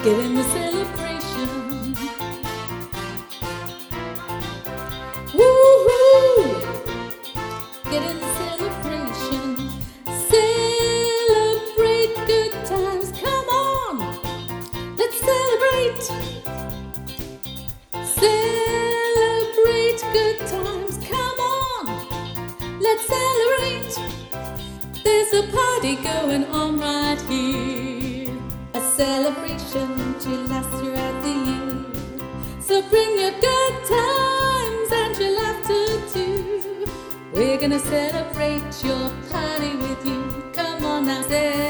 Get in the celebration. Woo-hoo! Get in the celebration. Celebrate good times. Come on, let's celebrate. Celebrate good times. Come on, let's celebrate. There's a party going on right here. A celebration to last throughout the year. So bring your good times and your laughter too. We're gonna celebrate your party with you. Come on now,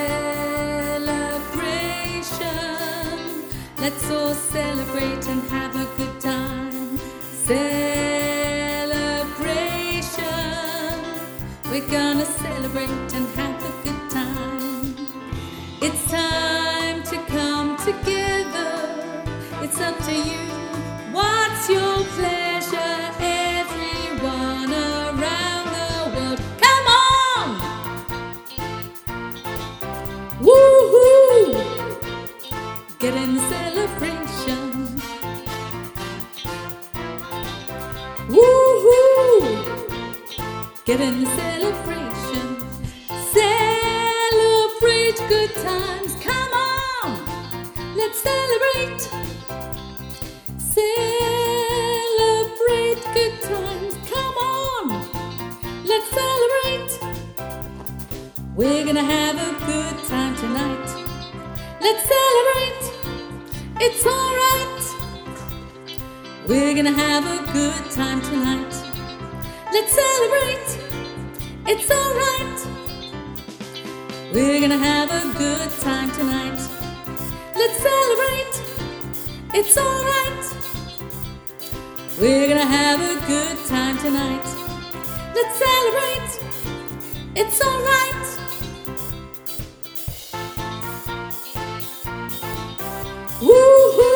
celebration. Let's all celebrate and have a good time. Celebration. We're gonna celebrate and have a good time. It's time to come together. It's up to you. What's your pleasure? Everyone around the world, come on! Woo-hoo! Get in the celebration. Woo-hoo! Get in the celebration. Celebrate good times. Come on, let's celebrate. Celebrate good times. Come on, let's celebrate. We're gonna have a good time tonight. Let's celebrate. It's alright. We're gonna have a good time tonight. Let's celebrate. It's alright. We're gonna have a good time tonight. Let's celebrate. It's alright. We're gonna have a good time tonight. Let's celebrate. It's alright. Woo-hoo!